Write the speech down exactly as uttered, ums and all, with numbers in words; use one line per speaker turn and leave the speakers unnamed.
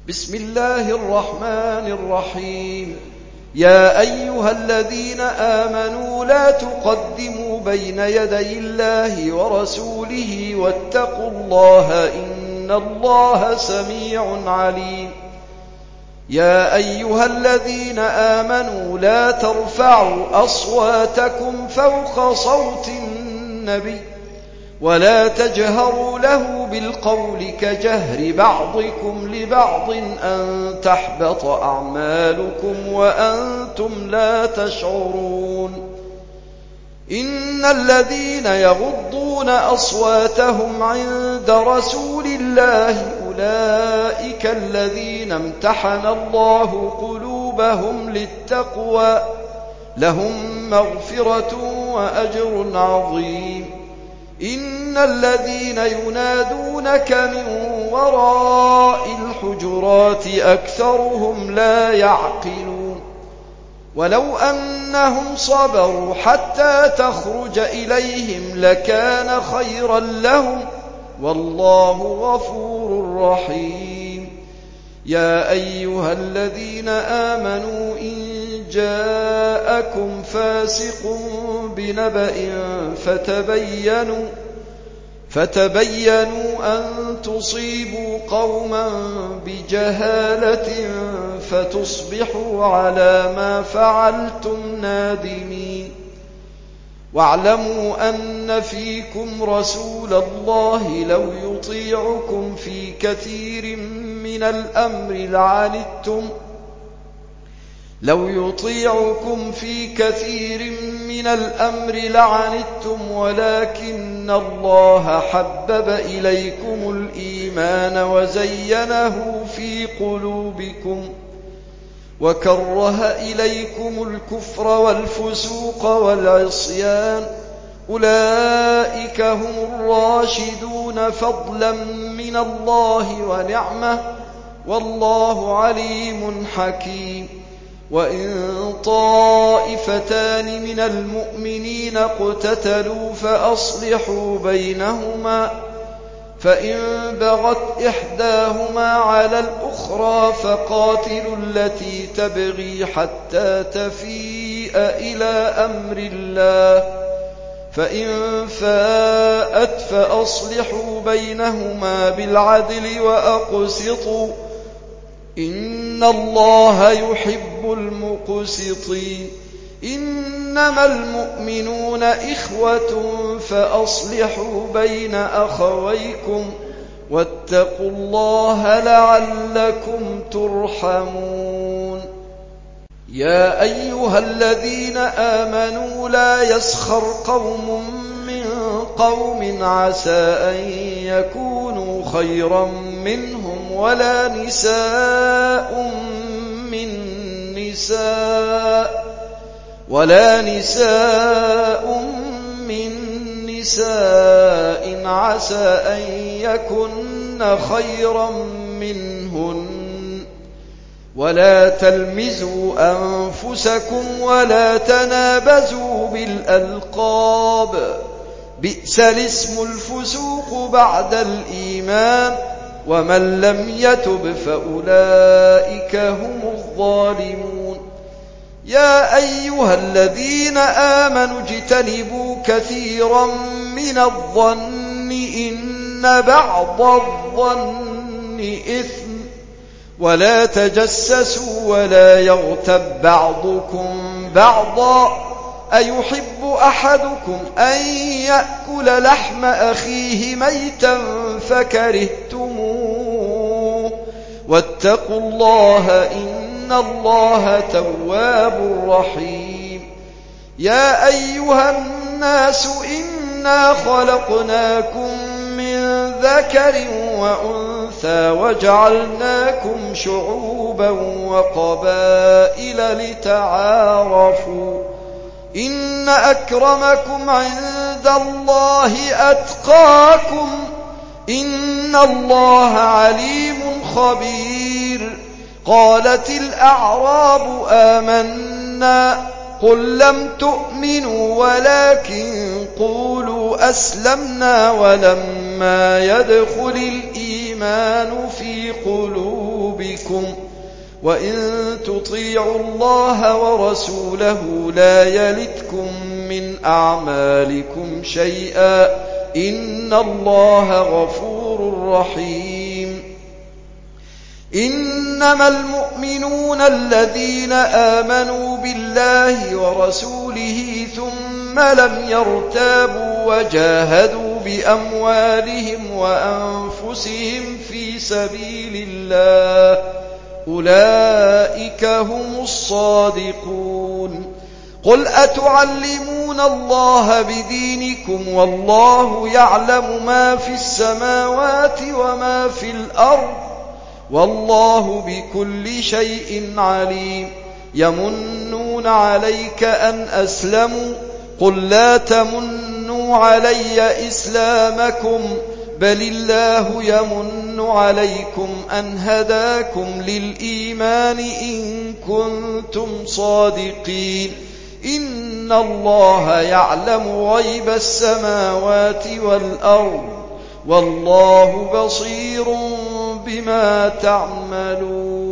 بسم الله الرحمن الرحيم. يا أيها الذين آمنوا لا تقدموا بين يدي الله ورسوله واتقوا الله إن الله سميع عليم. يا أيها الذين آمنوا لا ترفعوا أصواتكم فوق صوت النبي ولا تجهروا له بالقول كجهر بعضكم لبعض أن تحبط أعمالكم وأنتم لا تشعرون. إن الذين يغضون أصواتهم عند رسول الله أولئك الذين امتحن الله قلوبهم للتقوى لهم مغفرة وأجر عظيم. إن الذين ينادونك من وراء الحجرات أكثرهم لا يعقلون. ولو أنهم صبروا حتى تخرج إليهم لكان خيرا لهم والله غفور رحيم. يا أيها الذين آمنوا إن جاءكم فاسق بنبأ فتبينوا فتبينوا أن تصيبوا قوما بجهالة فتصبحوا على ما فعلتم نادمين. واعلموا أن فيكم رسول الله لو يطيعكم في كثير من الأمر لعنتم لو يطيعكم في كثير من الأمر لعنتم ولكن الله حبب إليكم الإيمان وزينه في قلوبكم وكره إليكم الكفر والفسوق والعصيان أولئك هم الراشدون فضلا من الله ونعمة والله عليم حكيم. وإن طائفتان من المؤمنين اقتتلوا فأصلحوا بينهما فإن بغت إحداهما على الأخرى فقاتلوا التي تبغي حتى تفيء إلى أمر الله فإن فاءت فأصلحوا بينهما بالعدل وأقسطوا إن الله يحب المقسطين. إنما المؤمنون إخوة فأصلحوا بين أخويكم واتقوا الله لعلكم ترحمون. يا أيها الذين آمنوا لا يسخر قوم من قوم عسى أن يكونوا خيرا منهم ولا نساء من نساء ولا نساء من نساء عسى أن يكن خيرا منهن ولا تلمزوا أنفسكم ولا تنابزوا بالألقاب بئس الاسم الفسوق بعد الإيمان ومن لم يتب فأولئك هم الظالمون. يا أيها الذين آمنوا اجتنبوا كثيرا من الظن إن بعض الظن إثم ولا تجسسوا ولا يغتب بعضكم بعضا أيحب أحدكم أن يأكل لحم أخيه ميتا فكرهتموه واتقوا الله إن الله تواب رحيم. يا أيها الناس إنا خلقناكم من ذكر وأنثى وجعلناكم شعوبا وقبائل لتعارفوا إن أكرمكم عند الله أتقاكم إن الله عليم خبير. قالت الأعراب آمنا قل لم تؤمنوا ولكن قولوا أسلمنا ولما يدخل الإيمان في قلوبكم يُصِبْكُمْ وَإِن تُطِيعُوا اللَّهَ وَرَسُولَهُ لَا يَلِتْكُم مِّنْ أَعْمَالِكُمْ شَيْئًا ۚ إِنَّ اللَّهَ غَفُورٌ رَّحِيمٌ. إِنَّمَا الْمُؤْمِنُونَ الَّذِينَ آمَنُوا بِاللَّهِ وَرَسُولِهِ ثُمَّ لَمْ يَرْتَابُوا وَجَاهَدُوا بِأَمْوَالِهِمْ وَأَنفُسِهِمْ فِي سَبِيلِ اللَّهِ ۚ أُولَٰئِكَ هُمُ الصَّادِقُونَ. قُلْ أَتُعَلِّمُونَ اللَّهَ بِدِينِكُمْ وَاللَّهُ يَعْلَمُ مَا فِي السَّمَاوَاتِ وَمَا فِي الْأَرْضِ ۚ وَاللَّهُ بِكُلِّ شَيْءٍ عَلِيمٌ. يَمُنُّونَ عَلَيْكَ أَنْ أَسْلَمُوا ۖ قُل لَّا تَمُنُّوا عَلَيَّ إِسْلَامَكُم بَلِ اللَّهُ يَمُنُّ عَلَيْكُمْ أَنْ هَدَاكُمْ لِلْإِيمَانِ إِن كُنتُمْ صَادِقِينَ. إِنَّ اللَّهَ يَعْلَمُ غَيْبَ السَّمَاوَاتِ وَالْأَرْضِ، وَاللَّهُ بَصِيرٌ بِمَا تَعْمَلُونَ.